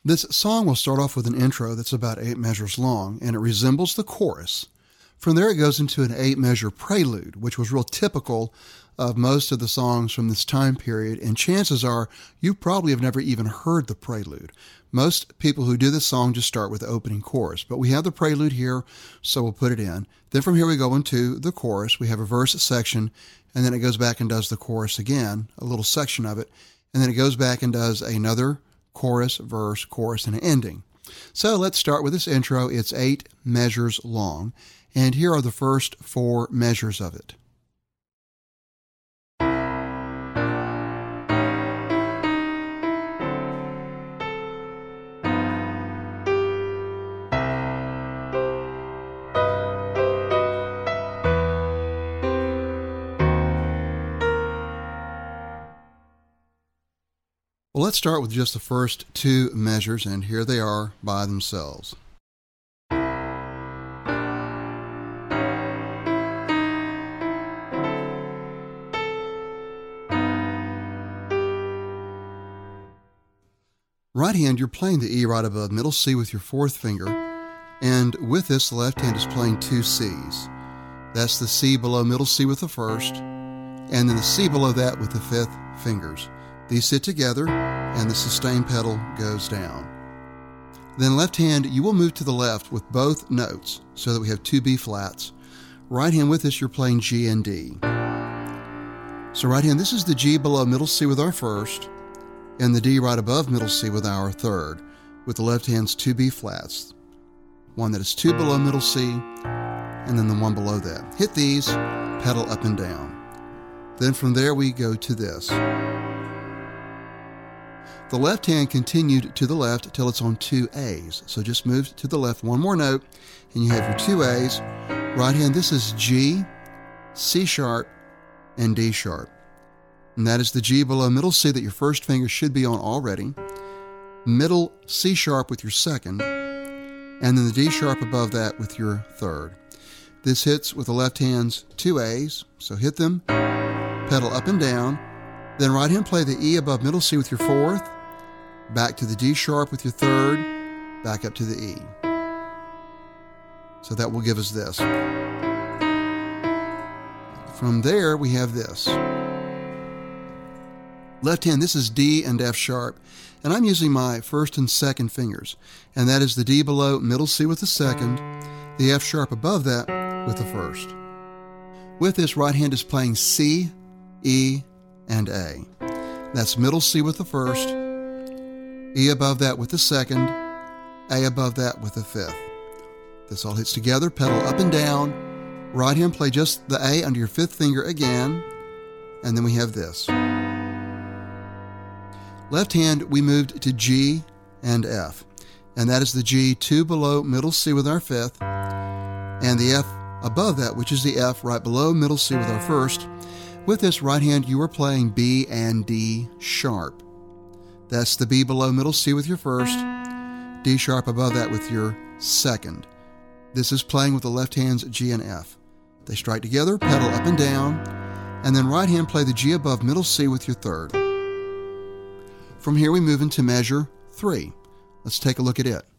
This song will start off with an intro that's about 8 measures long, and it resembles the chorus. From there, it goes into an 8-measure prelude, which was real typical of most of the songs from this time period, and chances are you probably have never even heard the prelude. Most people who do this song just start with the opening chorus, but we have the prelude here, so we'll put it in. Then from here we go into the chorus. We have a verse section, and then it goes back and does the chorus again, a little section of it, and then it goes back and does another chorus, verse, chorus, and an ending. So let's start with this intro. It's 8 measures long, and here are the first 4 measures of it. Well, let's start with just the first 2 measures, and here they are by themselves. Right hand, you're playing the E right above middle C with your 4th finger, and with this, the left hand is playing 2 Cs. That's the C below middle C with the 1st, and then the C below that with the 5th fingers. These sit together, and the sustain pedal goes down. Then left hand, you will move to the left with both notes, so that we have 2 B flats. Right hand, with this, you're playing G and D. So right hand, this is the G below middle C with our 1st, and the D right above middle C with our 3rd, with the left hand's 2 B flats. One that is 2 below middle C, and then the one below that. Hit these, pedal up and down. Then from there we go to this. The left hand continued to the left till it's on 2 A's. So just move to the left one more note, and you have your 2 A's. Right hand, this is G, C sharp, and D sharp. And that is the G below middle C that your 1st finger should be on already. Middle C sharp with your 2nd, and then the D sharp above that with your 3rd. This hits with the left hand's 2 A's, so hit them, pedal up and down. Then right hand, play the E above middle C with your 4th, back to the D sharp with your 3rd, back up to the E. So that will give us this. From there, we have this. Left hand, this is D and F sharp, and I'm using my 1st and 2nd fingers, and that is the D below middle C with the 2nd, the F sharp above that with the 1st. With this, right hand is playing C, E, and A. That's middle C with the 1st, E above that with the 2nd, A above that with the 5th. This all hits together, pedal up and down. Right hand, play just the A under your 5th finger again, and then we have this. Left hand, we moved to G and F, and that is the G 2 below middle C with our 5th, and the F above that, which is the F right below middle C with our 1st. With this right hand, you are playing B and D sharp. That's the B below middle C with your 1st, D sharp above that with your 2nd. This is playing with the left hand's G and F. They strike together, pedal up and down, and then right hand, play the G above middle C with your 3rd. From here we move into measure 3. Let's take a look at it.